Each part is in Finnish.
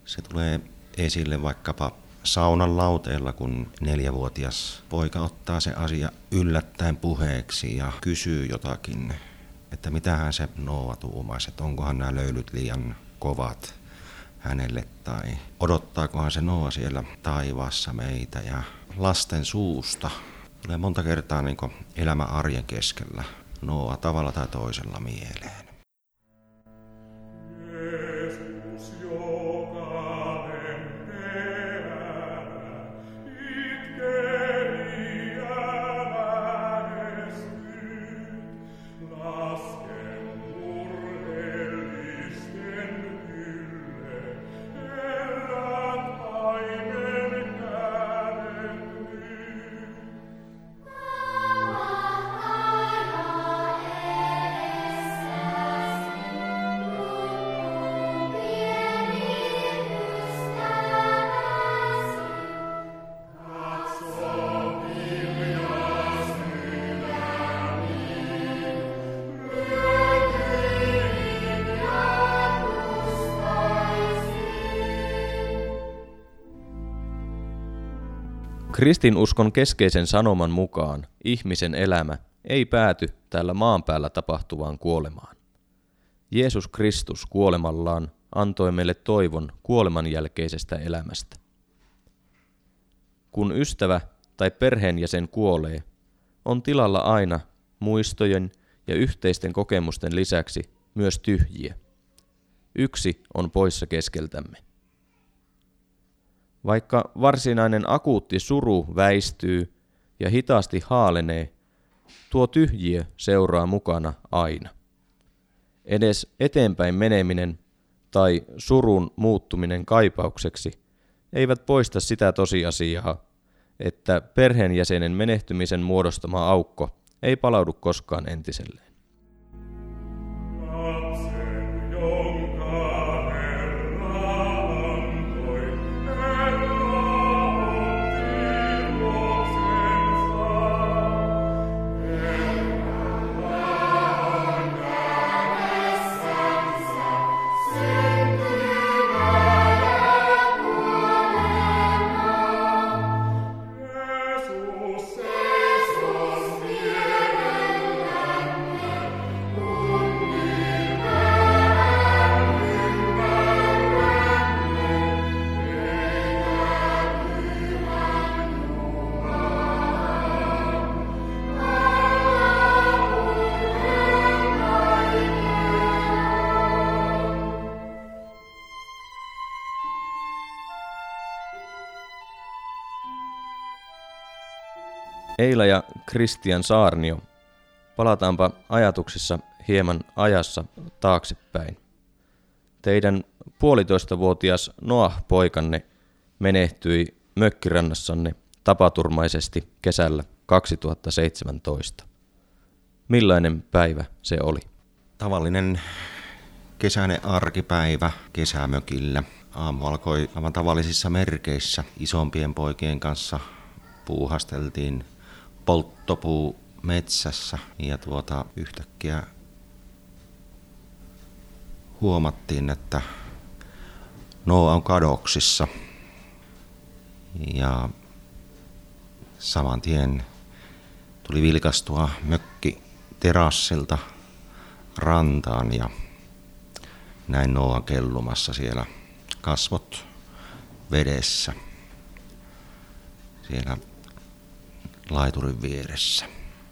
Se tulee esille vaikkapa saunan lauteella, kun 4-vuotias poika ottaa se asia yllättäen puheeksi ja kysyy jotakin, että mitähän se Nooa tuumaisi, että onkohan nämä löylyt liian kovat hänelle tai odottaakohan se Nooa siellä taivaassa meitä. Ja lasten suusta tulee monta kertaa niin kuin elämän arjen keskellä Nooa tavalla tai toisella mieleen. Kristinuskon keskeisen sanoman mukaan ihmisen elämä ei pääty täällä maan päällä tapahtuvaan kuolemaan. Jeesus Kristus kuolemallaan antoi meille toivon kuoleman jälkeisestä elämästä. Kun ystävä tai perheenjäsen kuolee, on tilalla aina muistojen ja yhteisten kokemusten lisäksi myös tyhjiä. Yksi on poissa keskeltämme. Vaikka varsinainen akuutti suru väistyy ja hitaasti haalenee, tuo tyhjiö seuraa mukana aina. Edes eteenpäin meneminen tai surun muuttuminen kaipaukseksi eivät poista sitä tosiasiaa, että perheenjäsenen menehtymisen muodostama aukko ei palaudu koskaan entiselleen. Eila ja Kristian Saarnio, palataanpa ajatuksissa hieman ajassa taaksepäin. Teidän 1,5-vuotias Noah-poikanne menehtyi mökkirannassanne tapaturmaisesti kesällä 2017. Millainen päivä se oli? Tavallinen kesäinen arkipäivä kesämökillä. Aamu alkoi aivan tavallisissa merkeissä. Isompien poikien kanssa puuhasteltiin polttopuu metsässä ja yhtäkkiä huomattiin, että Nooa on kadoksissa ja saman tien tuli vilkastua mökki terassilta rantaan ja näin Nooa kellumassa siellä kasvot vedessä siellä laiturin vieressä.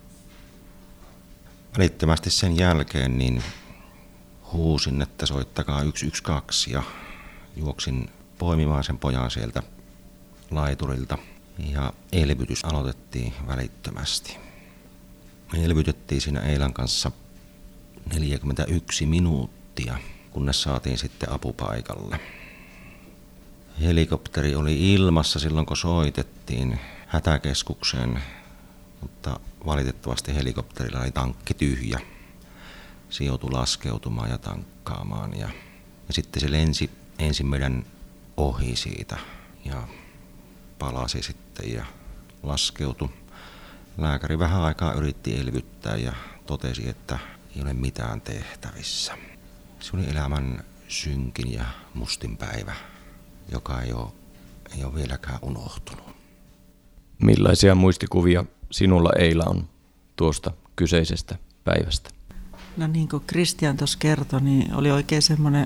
Välittömästi sen jälkeen niin huusin, että soittakaa 112 ja juoksin poimimaan sen pojan sieltä laiturilta ja elvytys aloitettiin välittömästi. Me elvytettiin siinä Eilan kanssa 41 minuuttia, kunnes saatiin sitten apupaikalle. Helikopteri oli ilmassa silloin, kun soitettiin hätäkeskukseen, mutta valitettavasti helikopterilla oli tankki tyhjä. Se joutui laskeutumaan ja tankkaamaan ja sitten se lensi ensin meidän ohi siitä ja palasi sitten ja laskeutui. Lääkäri vähän aikaa yritti elvyttää ja totesi, että ei ole mitään tehtävissä. Se oli elämän synkin ja mustin päivä joka ei ole vieläkään unohtunut. Millaisia muistikuvia sinulla, Eila, on tuosta kyseisestä päivästä? No niin kuin Kristian tuossa kertoi, niin oli oikein semmoinen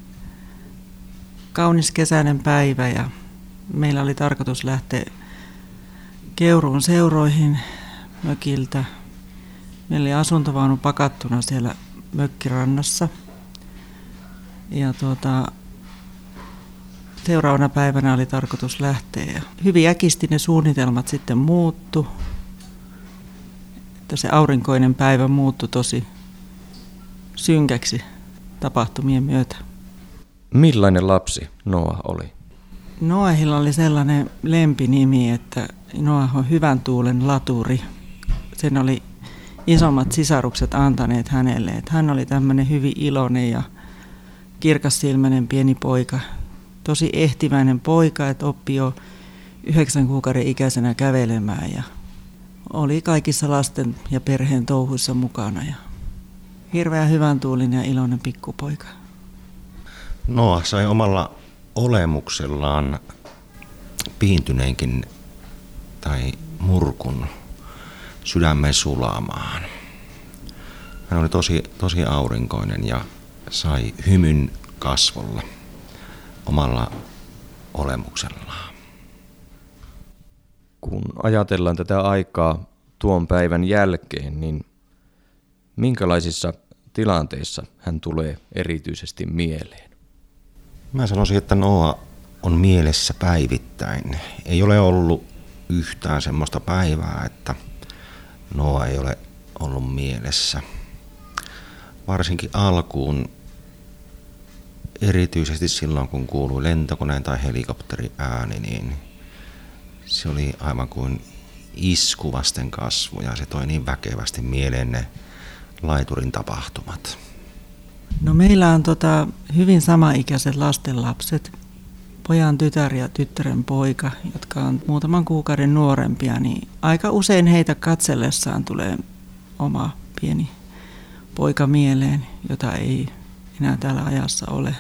kaunis kesäinen päivä ja meillä oli tarkoitus lähteä Keuruun seuroihin mökiltä. Meillä oli asuntovaunu pakattuna siellä mökkirannassa ja seuraavana päivänä oli tarkoitus lähteä. Ja hyvin äkisti ne suunnitelmat sitten muuttu. Että se aurinkoinen päivä muuttui tosi synkäksi tapahtumien myötä. Millainen lapsi Noa oli? Noahilla oli sellainen lempinimi, että Noah on hyvän tuulen laturi. Sen oli isommat sisarukset antaneet hänelle. Että hän oli tämmöinen hyvin iloinen ja kirkassilmäinen pieni poika. Tosi ehtiväinen poika, että oppi jo 9 kuukauden ikäisenä kävelemään ja oli kaikissa lasten ja perheen touhuissa mukana. Ja hirveän hyvän tuulinen ja iloinen pikkupoika. Noah sai omalla olemuksellaan piintyneenkin tai murkun sydämen sulamaan. Hän oli tosi aurinkoinen ja sai hymyn kasvolla omalla olemuksellaan. Kun ajatellaan tätä aikaa tuon päivän jälkeen, niin minkälaisissa tilanteissa hän tulee erityisesti mieleen? Mä sanoisin, että Noa on mielessä päivittäin. Ei ole ollut yhtään semmoista päivää, että Noa ei ole ollut mielessä. Varsinkin alkuun, erityisesti silloin kun kuului lentokoneen tai helikopterin ääni, niin se oli aivan kuin isku vasten kasvoja. Se toi niin väkevästi mieleen ne laiturin tapahtumat. No meillä on hyvin samaikäiset lastenlapset, pojan tytär ja tyttären poika, jotka on muutaman kuukauden nuorempia, niin aika usein heitä katsellessaan tulee oma pieni poika mieleen, jota ei enää täällä ajassa ole.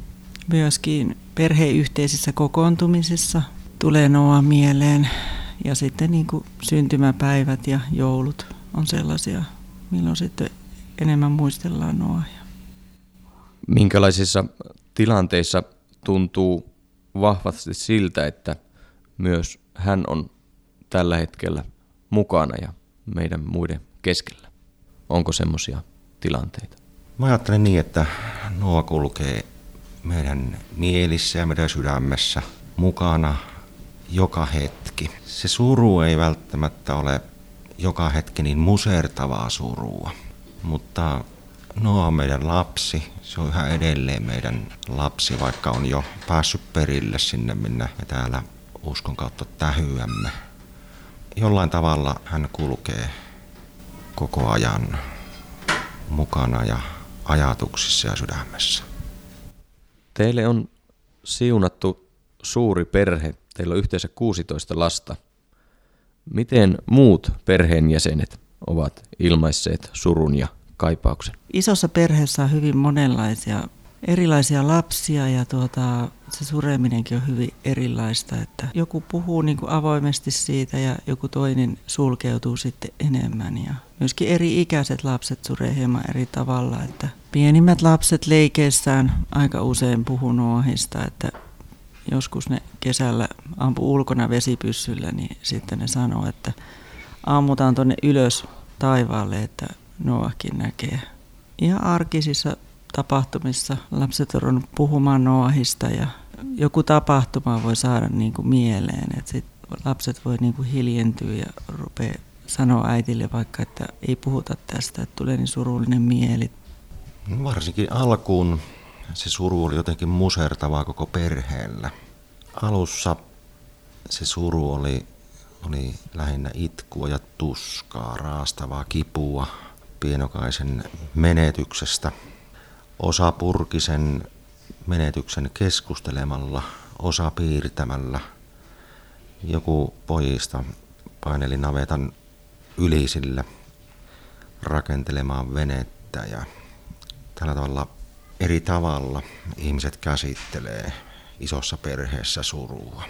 Myöskin perheyhteisissä kokoontumisissa tulee Noa mieleen ja sitten niin kuin syntymäpäivät ja joulut on sellaisia, milloin sitten enemmän muistellaan Noaa. Minkälaisissa tilanteissa tuntuu vahvasti siltä, että myös hän on tällä hetkellä mukana ja meidän muiden keskellä? Onko semmoisia tilanteita? Mä ajattelen niin, että Noa kulkee meidän mielissä ja meidän sydämessä mukana joka hetki. Se suru ei välttämättä ole joka hetki niin musertavaa surua, mutta Noa on meidän lapsi. Se on yhä edelleen meidän lapsi, vaikka on jo päässyt perille sinne, minne me täällä uskon kautta tähyämme. Jollain tavalla hän kulkee koko ajan mukana ja ajatuksissa ja sydämessä. Teille on siunattu suuri perhe. Teillä on yhteensä 16 lasta. Miten muut perheenjäsenet ovat ilmaisseet surun ja kaipauksen? Isossa perheessä on hyvin monenlaisia erilaisia lapsia ja se sureminenkin on hyvin erilaista. Että joku puhuu niin kuin avoimesti siitä ja joku toinen sulkeutuu sitten enemmän. Ja myöskin eri-ikäiset lapset suree hieman eri tavalla. Että pienimmät lapset leikeissään aika usein puhuu Noahista, että joskus ne kesällä ampuu ulkona vesipyssyllä, niin sitten ne sanoo, että ammutaan tuonne ylös taivaalle, että Noahkin näkee. Ihan arkisissa tapahtumissa lapset on ruvennut puhumaan Noahista ja joku tapahtuma voi saada niin kuin mieleen, että sit lapset voi niin kuin hiljentyä ja rupeaa sanoa äitille vaikka, että ei puhuta tästä, että tulee niin surullinen mieli. Varsinkin alkuun se suru oli jotenkin musertavaa koko perheellä. Alussa se suru oli lähinnä itkua ja tuskaa, raastavaa kipua pienokaisen menetyksestä. Osa purki sen menetyksen keskustelemalla, osa piirtämällä. Joku pojista paineli navetan ylisillä rakentelemaan venettä ja tällä tavalla eri tavalla ihmiset käsittelee isossa perheessä surua.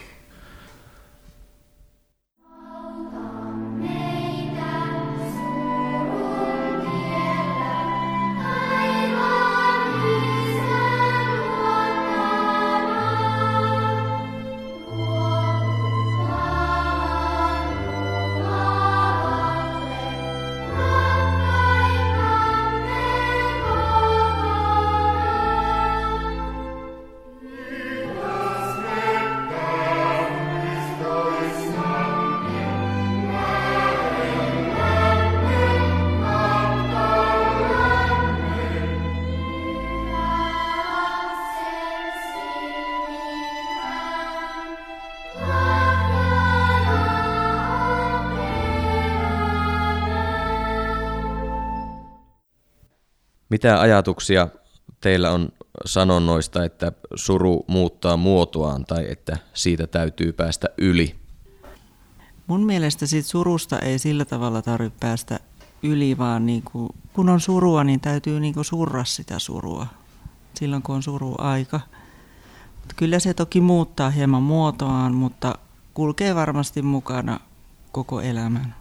Mitä ajatuksia teillä on sanonnoista, että suru muuttaa muotoaan tai että siitä täytyy päästä yli? Mun mielestä siitä surusta ei sillä tavalla tarvitse päästä yli, vaan kun on surua, niin täytyy surra sitä surua silloin, kun on suruaika. Kyllä se toki muuttaa hieman muotoaan, mutta kulkee varmasti mukana koko elämän.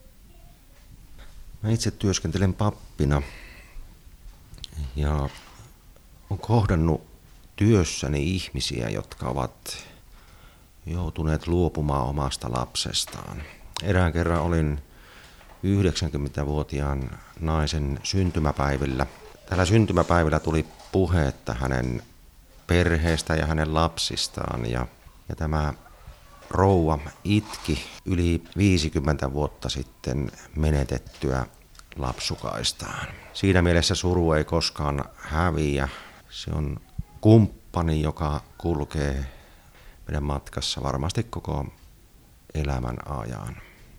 Mä itse työskentelen pappina ja olen kohdannut työssäni ihmisiä, jotka ovat joutuneet luopumaan omasta lapsestaan. Erään kerran olin 90-vuotiaan naisen syntymäpäivillä. Tällä syntymäpäivillä tuli puhetta hänen perheestä ja hänen lapsistaan ja tämä rouva itki yli 50 vuotta sitten menetettyä lapsukaistaan. Siinä mielessä suru ei koskaan häviä. Se on kumppani, joka kulkee meidän matkassa varmasti koko elämän ajan.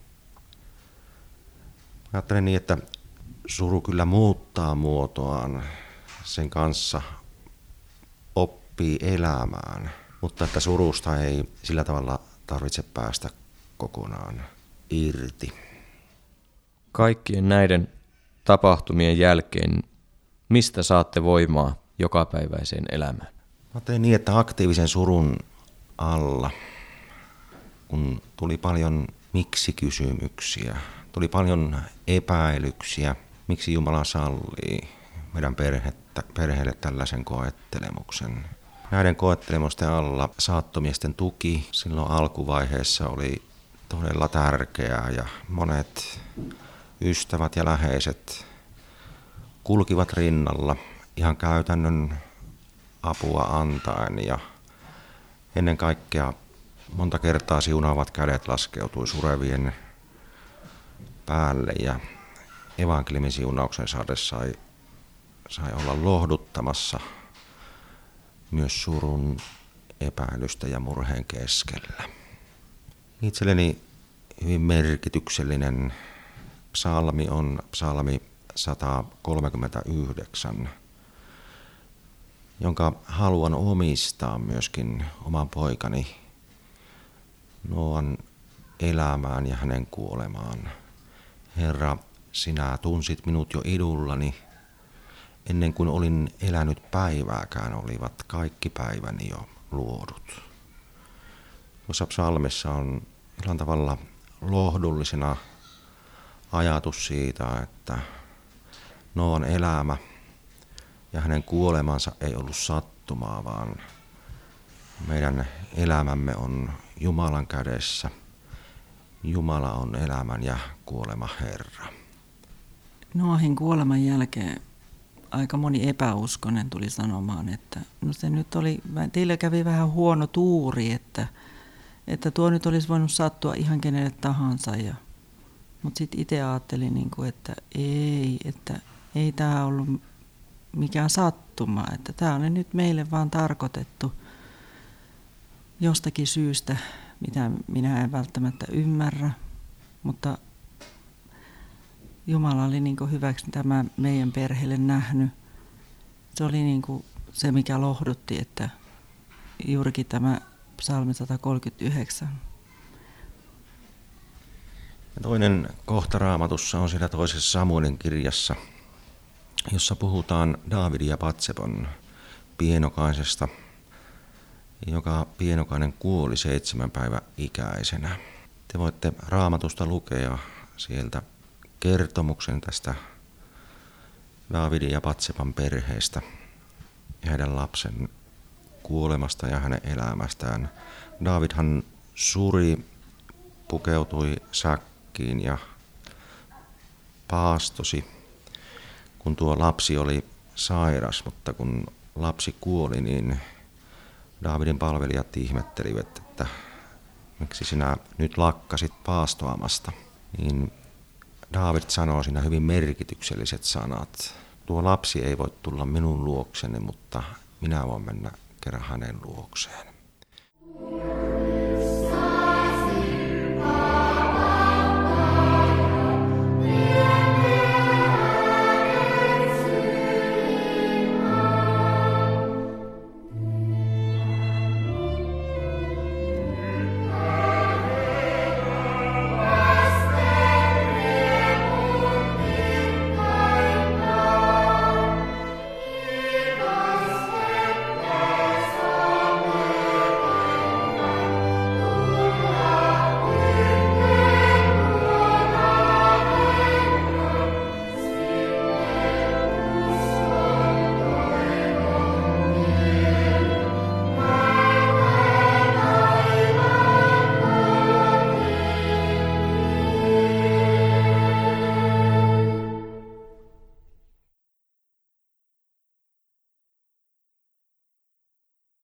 Ajattelen niin, että suru kyllä muuttaa muotoaan. Sen kanssa oppii elämään, mutta että surusta ei sillä tavalla tarvitse päästä kokonaan irti. Kaikkien näiden tapahtumien jälkeen, mistä saatte voimaa jokapäiväiseen elämään? Mä tein niin, että aktiivisen surun alla, kun tuli paljon miksi-kysymyksiä, tuli paljon epäilyksiä, miksi Jumala sallii meidän perheelle tällaisen koettelemuksen. Näiden koettelemusten alla saattomiesten tuki silloin alkuvaiheessa oli todella tärkeää ja monet ystävät ja läheiset kulkivat rinnalla ihan käytännön apua antaen ja ennen kaikkea monta kertaa siunaavat kädet laskeutui surevien päälle ja evankeliumin siunauksen saade sai olla lohduttamassa myös surun, epäilystä ja murheen keskellä. Itselleni hyvin merkityksellinen psalmi on psalmi 139, jonka haluan omistaa myöskin oman poikani Noan elämään ja hänen kuolemaan. Herra, sinä tunsit minut jo idullani. Ennen kuin olin elänyt päivääkään, olivat kaikki päiväni jo luodut. Tuossa psalmissa on jollain tavalla lohdullisena ajatus siitä, että Noan elämä ja hänen kuolemansa ei ollut sattumaa, vaan meidän elämämme on Jumalan kädessä. Jumala on elämän ja kuolema Herra. Noahin kuoleman jälkeen aika moni epäuskonen tuli sanomaan, että no se nyt oli, teillä kävi vähän huono tuuri, että tuo nyt olisi voinut sattua ihan kenelle tahansa. Mutta sitten itse ajattelin, että ei tämä ollut mikään sattuma, että tämä on nyt meille vaan tarkoitettu jostakin syystä, mitä minä en välttämättä ymmärrä, mutta Jumala oli hyväksi tämä meidän perheelle nähnyt. Se oli se, mikä lohdutti, että juurikin tämä psalmi 139. Ja toinen kohta Raamatussa on siellä toisessa Samuelin kirjassa, jossa puhutaan Daavidin ja Batsebon pienokaisesta. joka pienokainen kuoli 7 päivän ikäisenä. Te voitte Raamatusta lukea sieltä kertomuksen tästä Daavidin ja Batseban perheestä ja heidän lapsen kuolemasta ja hänen elämästään. Daavidhan suri, pukeutui säkkiin ja paastosi, kun tuo lapsi oli sairas, mutta kun lapsi kuoli, niin Daavidin palvelijat ihmettelivät, että miksi sinä nyt lakkasit paastoamasta. Niin Daavid sanoo siinä hyvin merkitykselliset sanat. Tuo lapsi ei voi tulla minun luokseni, mutta minä voin mennä kerran hänen luokseen.